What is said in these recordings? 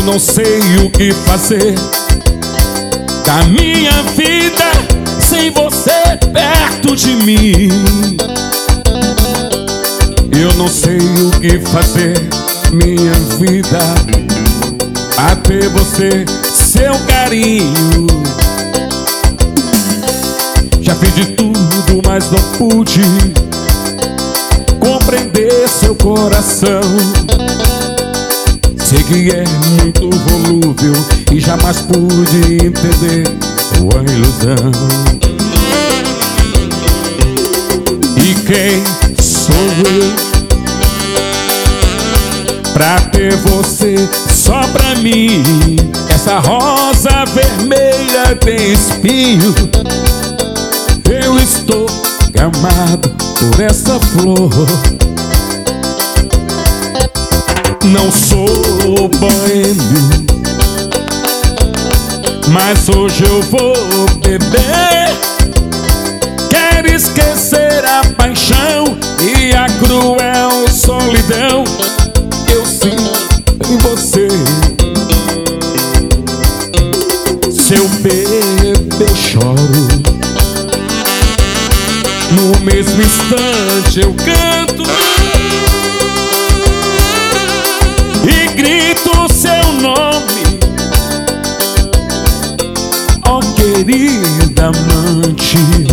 não sei o que fazer da minha vida sem você perto de mim. Eu não sei o que fazer, minha vida, a ter você, seu carinho. Já fiz de tudo, mas não pude compreender seu coração. Sei que é muito volúvel e jamais pude entender sua ilusão. E quem sou eu pra ter você só pra mim? Essa rosa vermelha tem espinho. Eu estou gamado por essa flor. Não sou boêmio, mas hoje eu vou beber. Quero esquecer a paixão e a cruel solidão que eu sinto em você. Se eu bebo, eu choro. No mesmo instante eu canto e grito seu nome, ó querida amante.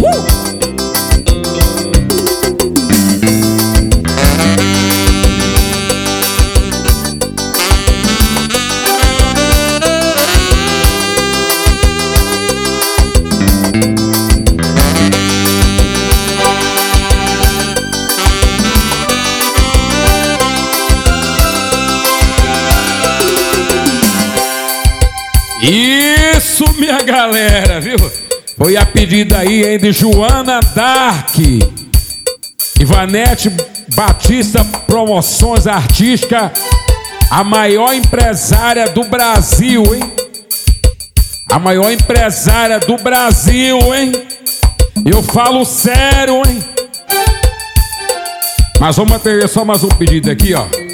Isso, minha galera, viu? Foi a pedida aí, hein, de Joana Dark, Ivanete Batista Promoções Artísticas, a maior empresária do Brasil, hein? A maior empresária do Brasil, hein? Eu falo sério, hein? Mas vamos atender só mais um pedido aqui, ó.